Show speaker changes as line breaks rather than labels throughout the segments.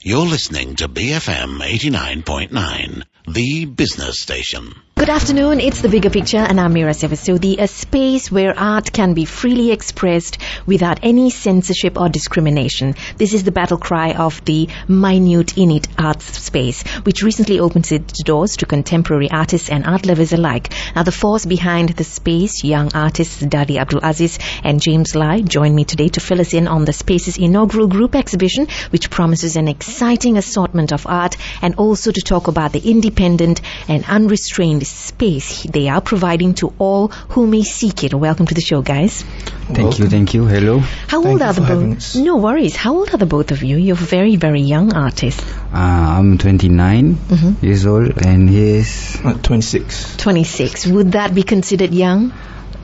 You're listening to BFM 89.9, the business station.
Good afternoon, it's The Bigger Picture and I'm Mira Sevasudi, a space where art can be freely expressed without any censorship or discrimination. This is the battle cry of the minute in-it arts space, which recently opened its doors to contemporary artists and art lovers alike. Now, the force behind the space, young artists Dadi Abdul Aziz and James Lai, join me today to fill us in on the space's inaugural group exhibition, which promises an exciting assortment of art, and also to talk about the independent and unrestrained space they are providing to all who may seek it. Welcome to the show, guys.
Thank you. Hello.
How old are the both? No worries. How old are the both of you? You're very, very young artists.
I'm 29 years old and he is
26.
26. Would that be considered young?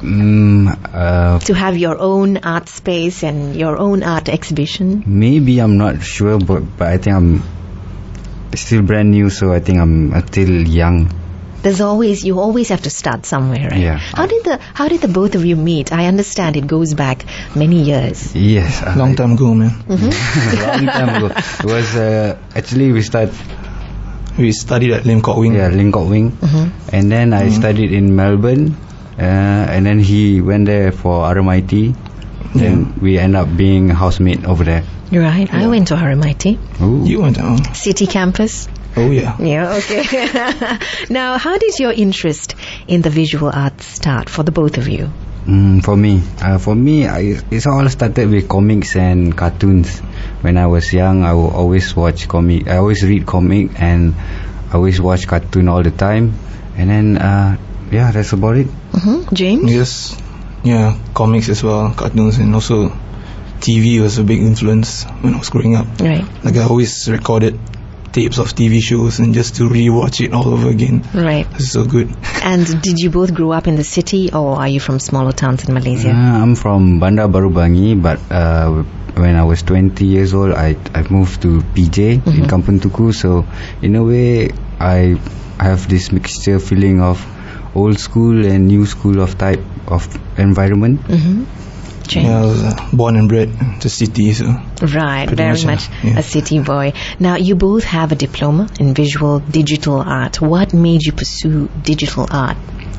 To have your own art space and your own art exhibition?
Maybe, I'm not sure, but I think I'm still brand new, so I think I'm still young.
You always have to start somewhere, right?
Yeah.
How did the both of you meet? I understand it goes back many years.
Yes.
Long time ago, man.
Long time ago. It was actually we
studied at Lim Kok Wing.
Yeah, Lim Kok Wing. And then I studied in Melbourne, and then he went there for RMIT. Then we end up being housemate over there.
Right. I went to RMIT.
Ooh.
You went to
City campus.
Oh yeah.
Yeah, okay. Now, how did your interest in the visual arts start for the both of you?
For me, it's all started with comics and cartoons. When I was young, I would always watch comic. I always read comic and I always watch cartoon all the time. And then, that's about it.
James?
Yes. Yeah, comics as well, cartoons, and also TV was a big influence when I was growing up.
Right.
Like I always recorded tapes of TV shows and just to rewatch it all over again.
Right.
It's so good.
And did you both grow up in the city, or are you from smaller towns in Malaysia?
I'm from Bandar Baru Bangi, but when I was 20 years old, I moved to PJ in Kampung Tuku. So in a way, I have this mixture feeling of old school and new school of type of environment.
Yeah, I was born and bred in the city, so
right, very much a city boy. Now, you both have a diploma in visual digital art. What made you pursue digital art?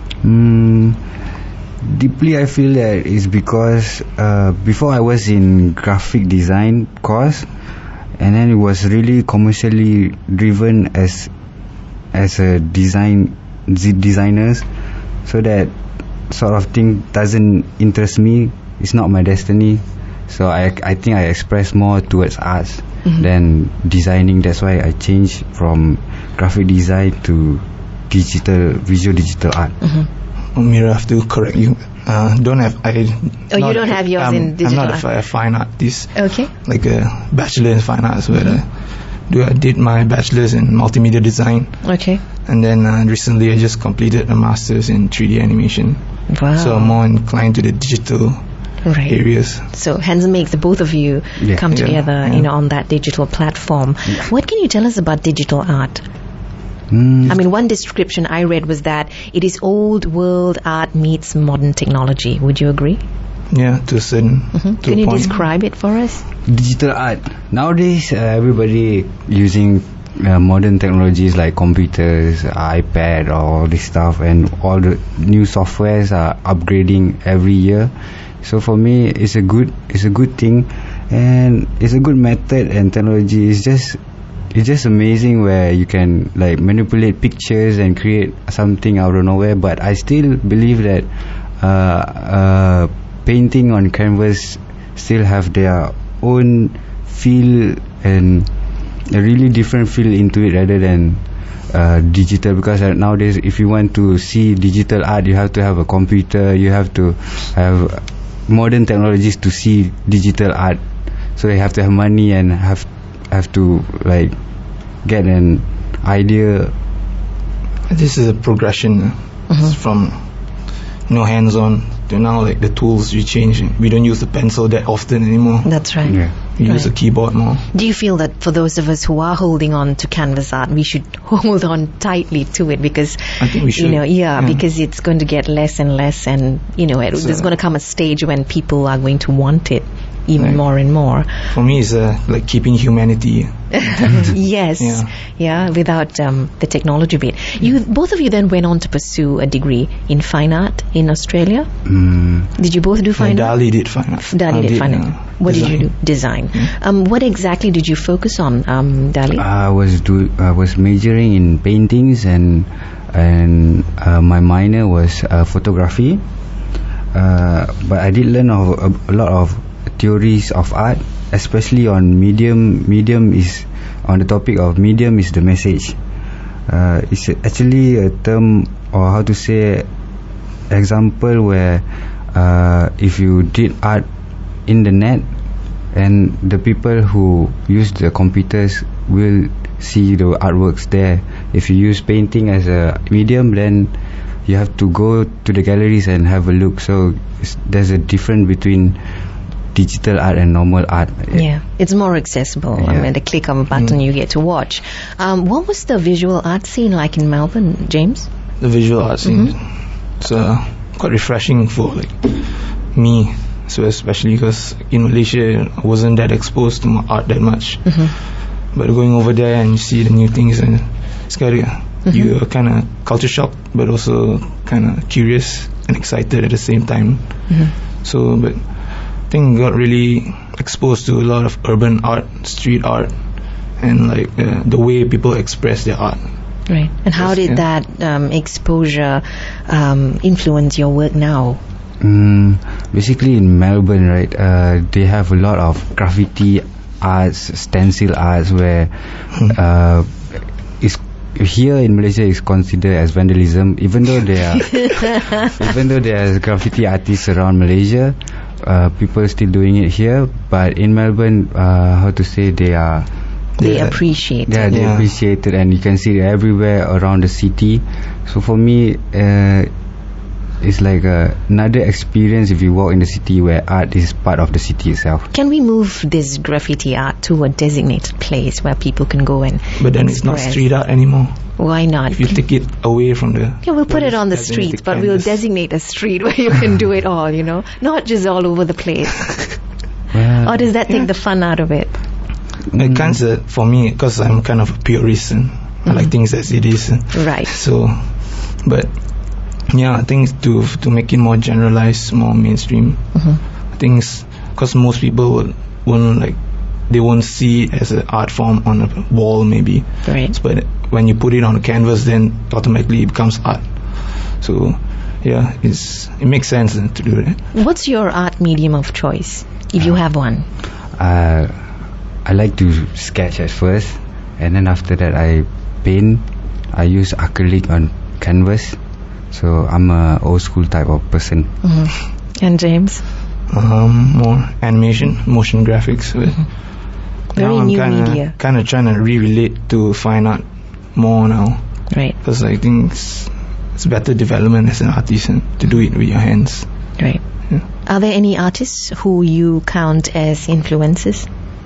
Deeply, I feel that it's because before I was in graphic design course, and then it was really commercially driven as a designers, so that sort of thing doesn't interest me. It's not my destiny. So I think I express more towards arts than designing. That's why I changed from graphic design to visual digital art.
Mira, I have to correct you. You don't have yours
in digital
art? I'm not a fine artist.
Okay.
Like a bachelor in fine arts, where I did my bachelor's in multimedia design.
Okay.
And then recently I just completed a master's in 3D animation.
Wow.
So I'm more inclined to the digital areas.
So hence makes the both of you come together, on that digital platform. Yeah. What can you tell us about digital art? I mean, one description I read was that it is old world art meets modern technology. Would you agree?
Yeah, to a certain
Can you describe it for us?
Digital art. Nowadays, everybody using modern technologies like computers, iPad, all this stuff, and all the new softwares are upgrading every year. So for me, it's a good thing, and it's a good method. And technology is just amazing, where you can like manipulate pictures and create something out of nowhere. But I still believe that painting on canvas still have their own feel and a really different feel into it rather than digital, because nowadays if you want to see digital art, you have to have a computer, you have to have modern technologies to see digital art, so you have to have money and have to like get an idea.
This is a progression from hands-on to now, like the tools we change. We don't use the pencil that often anymore.
That's right.
We use a keyboard more.
Do you feel that for those of us who are holding on to canvas art, we should hold on tightly to it, because
I think we should.
Because it's going to get less and less, and there's going to come a stage when people are going to want it. even more and more.
For me, it's like keeping humanity.
Yes, yeah, without the technology bit. Both of you then went on to pursue a degree in fine art in Australia. Did you both do fine art?
Dali did fine art.
Dali did fine art. What did you do? Design. What exactly did you focus on, Dali?
I was majoring in paintings, and my minor was photography. But I did learn a lot of theories of art, especially on medium is on the topic of medium is the message. It's actually a term, or how to say, example where if you did art in the net, and the people who use the computers will see the artworks there. If you use painting as a medium, then you have to go to the galleries and have a look. So there's a difference between digital art and normal art.
Yeah, it's more accessible. I mean, the click of a button you get to watch. What was the visual art scene like in Melbourne, James?
The visual art scene, it's quite refreshing for like me. So especially because in Malaysia I wasn't that exposed to art that much. But going over there and you see the new things, and it's scary. You're kind of culture shocked, but also kind of curious and excited at the same time. So, but I think I got really exposed to a lot of urban art, street art, and like the way people express their art.
Right. And how did that exposure influence your work now?
Basically in Melbourne, right, they have a lot of graffiti arts, stencil arts, where here in Malaysia is considered as vandalism, even though there are graffiti artists around Malaysia. People are still doing it here, but in Melbourne, how to say, they
appreciate it.
Yeah, they appreciate it, and you can see it everywhere around the city. So for me, it's like another experience if you walk in the city where art is part of the city itself.
Can we move this graffiti art to a designated place where people can go and
But then it's not street art anymore.
Why not?
If you take it away from the...
Yeah, we'll put it on the streets, but we'll designate a street where you can do it all, not just all over the place. Or does that take the fun out of it?
It kind of, for me, because I'm kind of a purist and I like things as it is.
Right.
So, but yeah, I think to make it more generalized, more mainstream, I think because most people won't see it as an art form on a wall maybe.
Right.
But when you put it on a canvas, then automatically it becomes art. So yeah, it makes sense to do that.
What's your art medium of choice, if you have one?
I like to sketch at first, and then after that I paint. I use acrylic on canvas. So I'm a old school type of person.
And James?
More animation, motion graphics.
Very new media.
Kind of trying to relate to fine art more now.
Right.
Because I think it's better development as an artist to do it with your hands.
Right.
Yeah.
Are there any artists who you count as influences?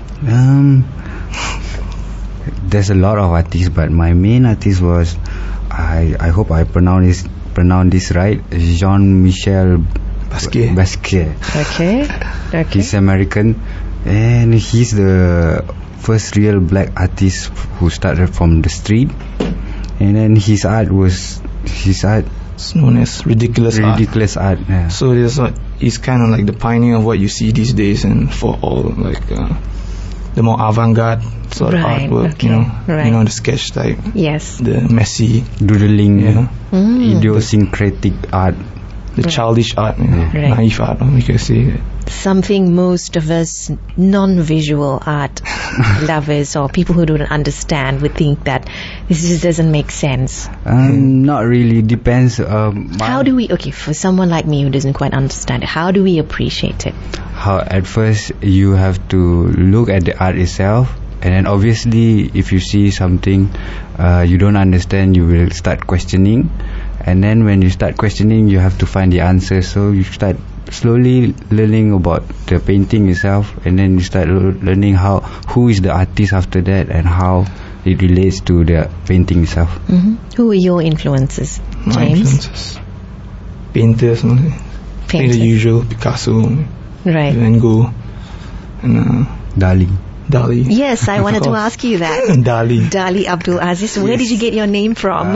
There's a lot of artists, but my main artist was, I hope I pronounce this right, Jean-Michel Basquiat.
Okay.
He's American, and he's the first real black artist who started from the street, and then his art
it's known as ridiculous
art. Yeah.
So he's kind of like the pioneer of what you see these days, and for all like the more avant-garde sort of artwork, the sketch type,
yes,
the messy
doodling, idiosyncratic art,
the childish art, naive art, we can say.
Something most of us non-visual art lovers or people who don't understand would think that this just doesn't make sense.
Not really, depends.
How do we, for someone like me who doesn't quite understand it, how do we appreciate it?
At first you have to look at the art itself, and then obviously if you see something you don't understand, you will start questioning, and then when you start questioning you have to find the answer. So you start slowly learning about the painting itself, and then you start learning who is the artist after that and how it relates to the painting itself.
Who are your influences, James?
My influences, painters, the usual, Picasso,
right,
Van Gogh, and
Dali.
Dali.
Yes, I wanted to
course.
ask you that.
Dali.
Dali Abdul Aziz. Where did you get your name from?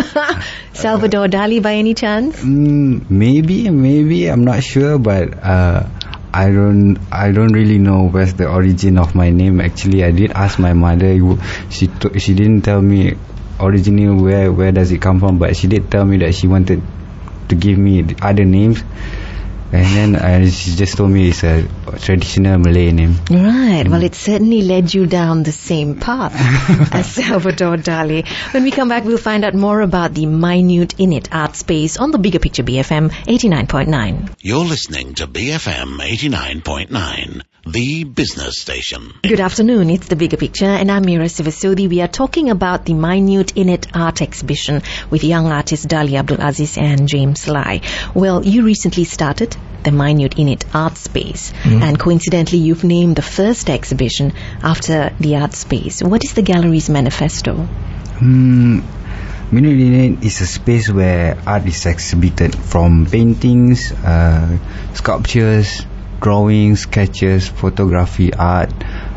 Salvador Dali by any chance?
Maybe I'm not sure, but I don't really know where's the origin of my name. Actually, I did ask my mother. She didn't tell me originally where does it come from, but she did tell me that she wanted to give me the other names, and then she just told me it's a traditional Malay name.
Right. Well, it certainly led you down the same path as Salvador Dali. When we come back, we'll find out more about the Minute Init art space on the Bigger Picture BFM 89.9.
You're listening to BFM 89.9, the business station.
Good afternoon, it's The Bigger Picture and I'm Mira Sivasodi. We are talking about the Minute Init art exhibition with young artists Dali Abdul Aziz and James Lai. Well, you recently started the Minute Init art space, and coincidentally you've named the first exhibition after the art space. What is the gallery's manifesto?
Minute Init is a space where art is exhibited, from paintings, sculptures, drawings, sketches, photography, art,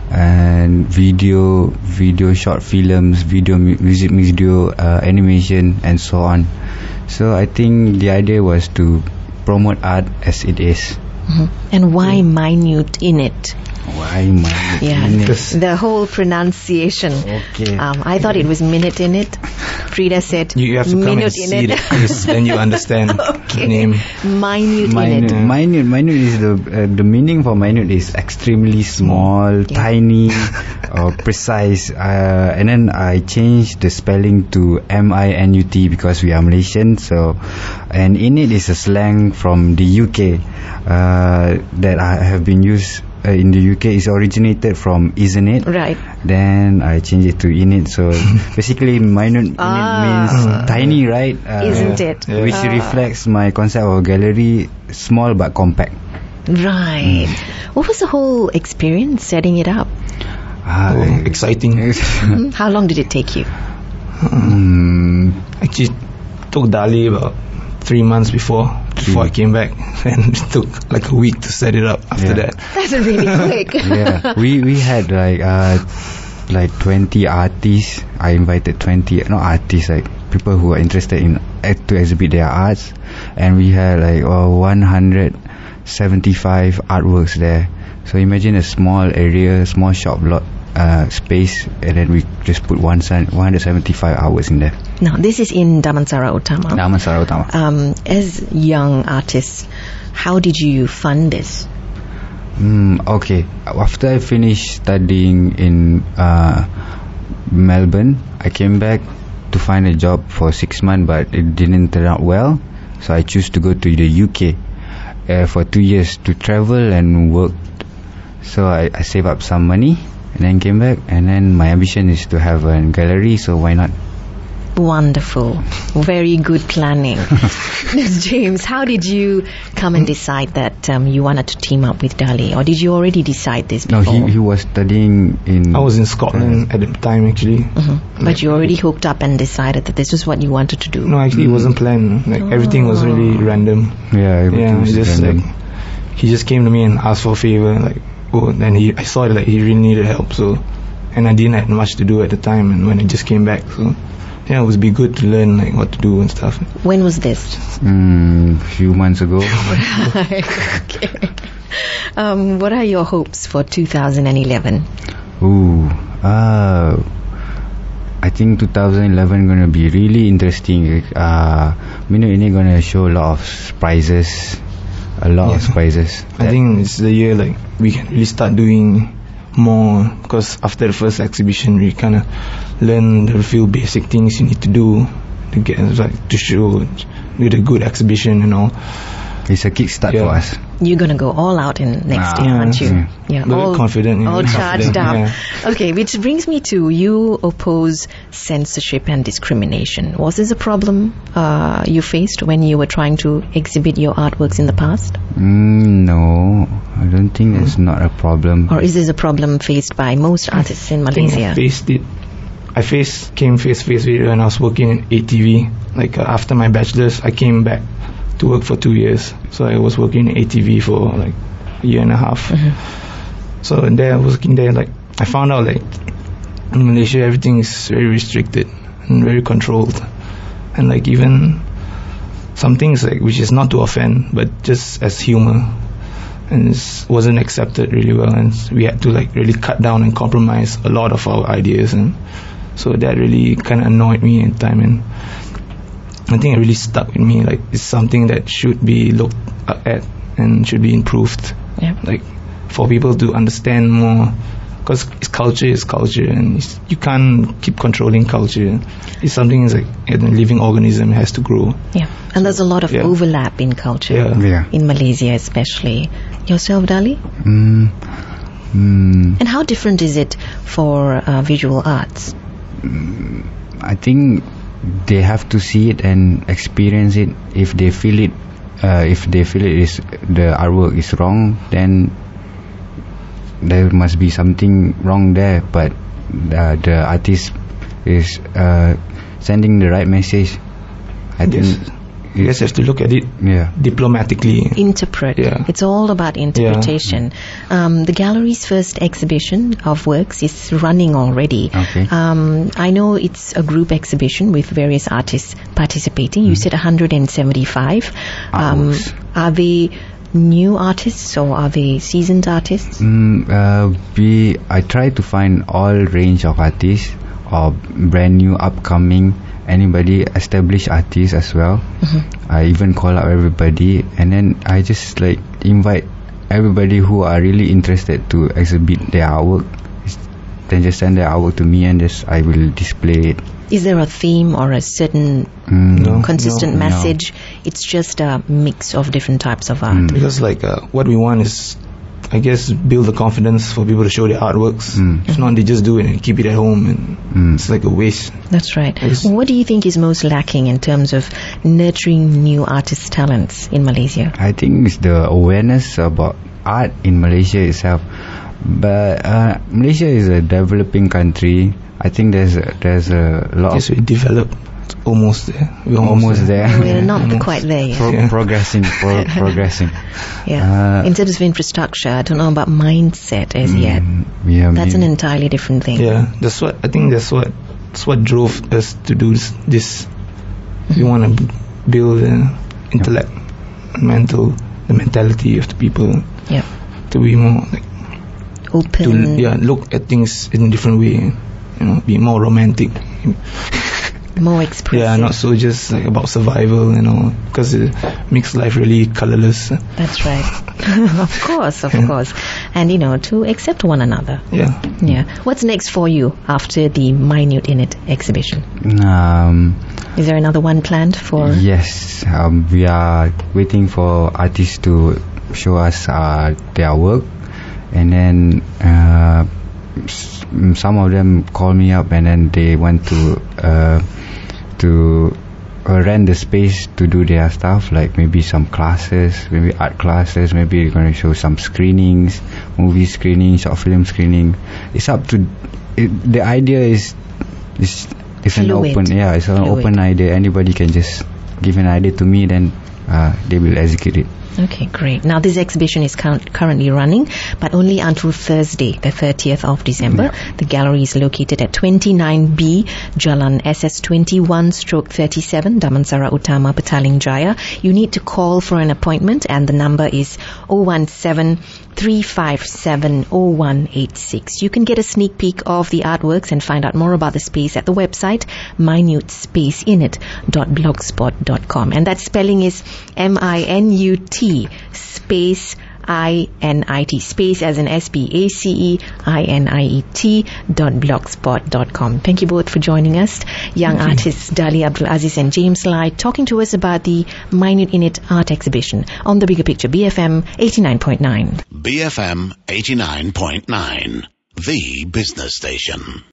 and video, short films, music video, animation, and so on. So I think the idea was to promote art as it is.
And why Minute Init?
Why Minute
Yeah,
Init?
the whole pronunciation.
Okay.
I thought it was Minute in it. Frida said
You have to come
Minute
and see
in
the
it.
quiz, then you understand the name.
Minute in it.
Minute is the meaning for minute is extremely small, tiny, or precise. And then I changed the spelling to MINUT because we are Malaysian. So, and Init is a slang from the UK that I have been used. In the UK, is originated from isn't it?
Right.
Then I changed it to Init. So basically, Minute Init means tiny, right?
Isn't it?
Yeah.
Which reflects my concept of gallery, small but compact.
Right. What was the whole experience setting it up?
Exciting.
How long did it take you?
Actually, took Dali about 3 months before I came back, and it took like a week to set it up after that.
That's really quick.
Yeah, we had like 20 artists. I invited 20, not artists, like people who are interested in to exhibit their arts, and we had like 175 artworks there. So imagine a small area, small shop lot space, and then we just put 175 hours in there.
Now, this is in Damansara Utama.
Damansara Utama.
As young artists, how did you fund this?
Okay. After I finished studying in Melbourne, I came back to find a job for 6 months, but it didn't turn out well. So I chose to go to the UK for 2 years to travel and work. So I saved up some money and then came back, and then my ambition is to have a gallery, so why not?
Wonderful. Very good planning. James, how did you come and decide that you wanted to team up with Dali? Or did you already decide this before?
No, he was studying in...
I was in Scotland at the time, actually.
But you already hooked up and decided that this was what you wanted to do.
No, actually, it wasn't planned. Like everything was really random.
Yeah, everything was
just
random.
like he just came to me and asked for a favor. Like, then I saw that he really needed help. So, and I didn't have much to do at the time. And when I just came back, so yeah, it would be good to learn like what to do and stuff.
When was this?
Few months ago.
Okay. What are your hopes for 2011?
I think 2011 gonna be really interesting. Minute Init gonna show a lot of surprises. Of surprises.
I think it's the year like we can really start doing more, because after the first exhibition we kind of learn the few basic things you need to do to get to show with a good exhibition and all.
It's a kickstart for us.
You're going to go all out in next year, aren't you?
Yeah.
all
confident.
All charged up.
Yeah.
Okay, which brings me to, you oppose censorship and discrimination. Was this a problem you faced when you were trying to exhibit your artworks in the past?
No, I don't think it's not a problem.
Or is this a problem faced by most artists in Malaysia?
I faced it. Came face to face with it when I was working in ATV. Like after my bachelor's, I came back to work for 2 years. So I was working in ATV for like a year and a half. So there, working there, like I found out like in Malaysia everything is very restricted and very controlled, and like even some things like which is not to offend but just as humor, and it wasn't accepted really well, and we had to like really cut down and compromise a lot of our ideas, and so that really kind of annoyed me at the time, and I think it really stuck with me. Like it's something that should be looked at and should be improved.
Yeah.
Like for people to understand more, because culture is culture, and you can't keep controlling culture. It's something that's like a living organism, has to grow.
Yeah, and there's a lot of
Yeah.
overlap in culture,
Yeah.
in Malaysia especially. Yourself, Dali?
Mm,
And how different is it for visual arts?
I think they have to see it and experience it. If they feel it, is the artwork is wrong, then there must be something wrong there. But the artist is sending the right message. I think
You guys have to look at it
yeah.
diplomatically.
Interpret.
Yeah.
It's all about interpretation. The gallery's first exhibition of works is running already.
Okay.
I know it's a group exhibition with various artists participating. You said 175.
Artworks.
Are they new artists or are they seasoned artists?
I try to find all range of artists, or brand new, upcoming, anybody, established artists as well. I even call up everybody, and then I just like invite everybody who are really interested to exhibit their artwork. Then just send their artwork to me, and I will display it.
Is there a theme or a certain
No.
consistent
No.
message? It's just a mix of different types of art.
Because like what we want is, I guess, build the confidence for people to show their artworks. If not, they just do it and keep it at home, and it's like a waste.
That's right.
Yes.
What do you think is most lacking in terms of nurturing new artist talents in Malaysia?
I think it's the awareness about art in Malaysia itself. But Malaysia is a developing country. I think there's a lot
Yes,
of
we developed almost there. We're
almost there.
We're not
Almost.
quite there yet.
Yeah.
progressing.
Yeah. In terms of infrastructure, I don't know about mindset as yet.
Yeah,
That's an
maybe.
entirely different thing.
Yeah, that's what drove us to do this. We want to build the intellect, the mentality of the people
Yeah.
to be more like,
Open,
look at things in a different way. Be more romantic.
more expressive.
Yeah, not so just like about survival, because it makes life really colorless.
That's right. Of course. And, to accept one another.
Yeah.
Yeah. What's next for you after the Minute in It exhibition? Is there another one planned for?
Yes, we are waiting for artists to show us their work, and then some of them call me up, and then they want to rent the space to do their stuff, like maybe some classes, maybe art classes, maybe they're going to show some screenings, movie screenings, short film screening. It's up to the idea is it's an
Fluid.
it's an
Fluid.
open idea. Anybody can just give an idea to me, then they will execute it.
Okay, great. Now, this exhibition is currently running, but only until Thursday, the 30th of December. The gallery is located at 29B, Jalan SS21/37, Damansara Utama, Petaling Jaya. You need to call for an appointment, and the number is 017-357-0186. You can get a sneak peek of the artworks and find out more about the space at the website minutespaceinit.blogspot.com. And that spelling is MINUT space INIT, space as in SPACEINIET.blogspot.com. Thank you both for joining us. Young artists Dali Abdul Aziz and James Lai talking to us about the Minute in It art exhibition on The Bigger Picture, BFM 89.9.
BFM 89.9, the business station.